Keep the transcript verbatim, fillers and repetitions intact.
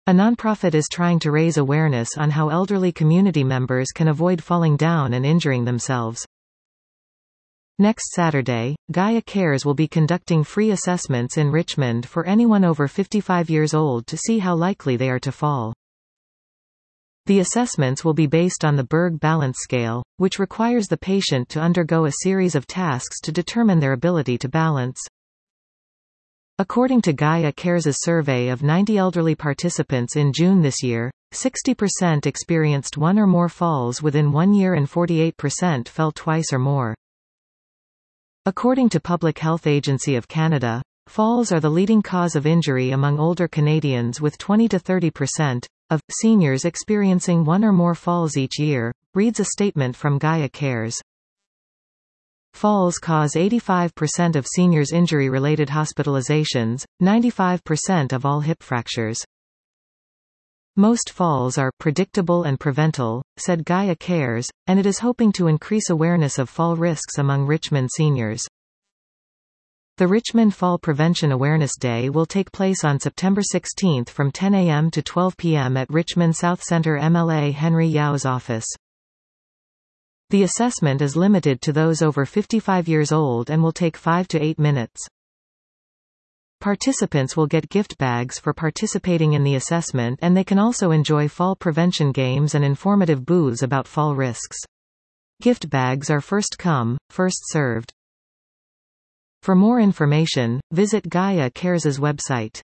A nonprofit is trying to raise awareness on how elderly community members can avoid falling down and injuring themselves. Next Saturday, Gaia Cares will be conducting free assessments in Richmond for anyone over fifty-five years old to see how likely they are to fall. The assessments will be based on the Berg Balance Scale, which requires the patient to undergo a series of tasks to determine their ability to balance. According to Gaia Cares' survey of ninety elderly participants in June this year, sixty percent experienced one or more falls within one year and forty-eight percent fell twice or more. According to Public Health Agency of Canada, falls are the leading cause of injury among older Canadians, with twenty to thirty percent of seniors experiencing one or more falls each year, reads a statement from Gaia Cares. Falls cause eighty-five percent of seniors' injury-related hospitalizations, ninety-five percent of all hip fractures. Most falls are predictable and preventable, said Gaia Cares, and it is hoping to increase awareness of fall risks among Richmond seniors. The Richmond Fall Prevention Awareness Day will take place on September sixteenth from ten a m to twelve p m at Richmond South Centre M L A Henry Yau's office. The assessment is limited to those over fifty-five years old and will take five to eight minutes. Participants will get gift bags for participating in the assessment, and they can also enjoy fall prevention games and informative booths about fall risks. Gift bags are first come, first served. For more information, visit Gaia Cares' website.